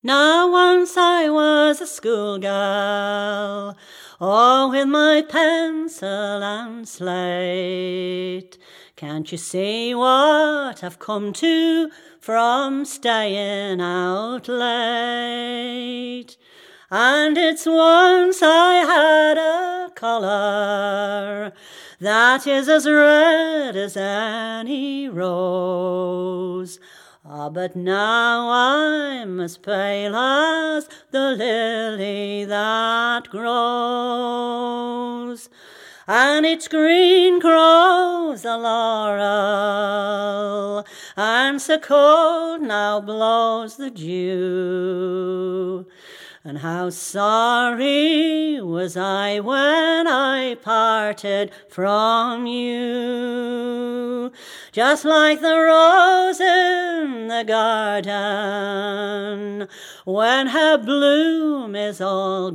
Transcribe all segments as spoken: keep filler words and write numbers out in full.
Now once I was a schoolgirl, oh, with my pencil and slate. Can't you see what I've come to from staying out late? And it's once I had a colour that is as red as any rose. Ah, but now I'm as pale as the lily that grows, and its green grows the laurel, and so cold now blows the dew. And how sorry was I when I parted from you, just like the rose in the garden when her bloom is all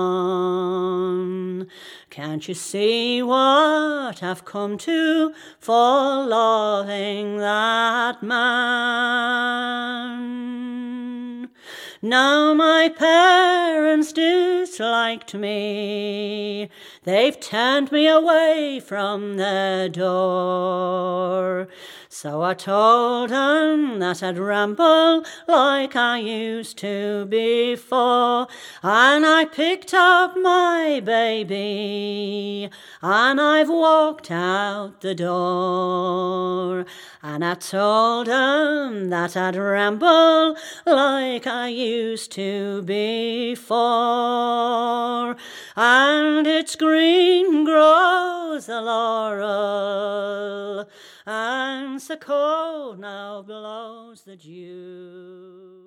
gone. Can't you see what I've come to for loving that man? Now my parents disliked me, they've turned me away from their door. So I told them that I'd ramble like I used to before, and I picked up my baby and I've walked out the door. And I told them that I'd ramble like I used to before, and its green grows the laurel, and so cold now blows the dew.